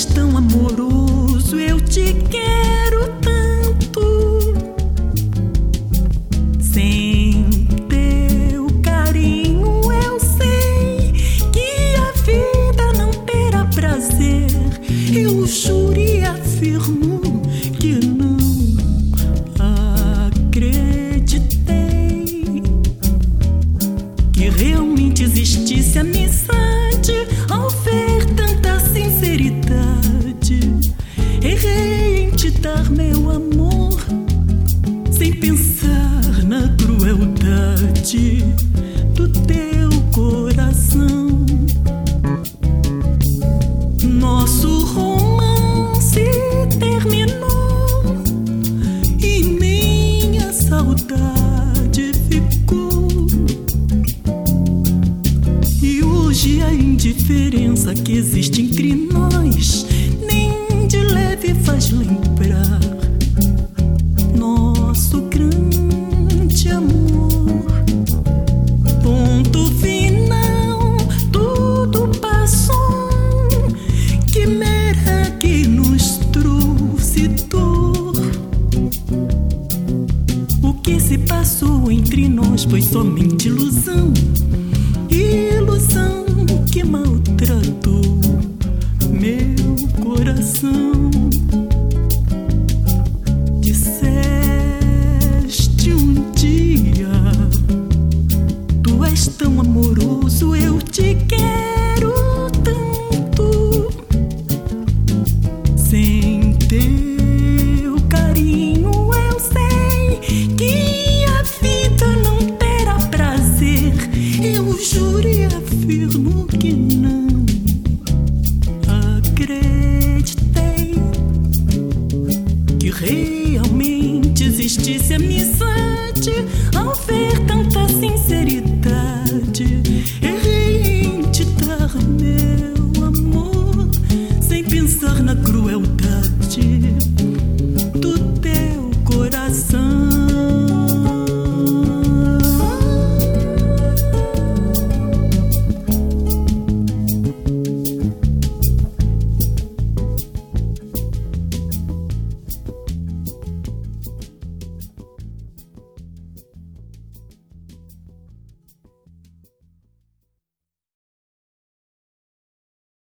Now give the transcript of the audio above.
és tão amoroso, eu te quero tanto. Sem teu carinho eu sei que a vida não terá prazer. Eu juro e afirmo que não acreditei que realmente existisse amizade ao ver tanta sinceridade. Errei em te dar meu amor sem pensar na crueldade do teu coração. Nosso romance terminou e minha saudade ficou. E hoje a indiferença que existe entre nós nem de leve faz lembrar nosso grande amor. Ponto final, tudo passou. Quimera que nos trouxe dor. O que se passou entre nós foi somente ilusão, ilusão que maltratou meu coração. Disseste um dia: tu és tão amoroso, eu te quero tanto. Sem teu carinho eu sei que a vida não terá prazer. Eu juro e afirmo que não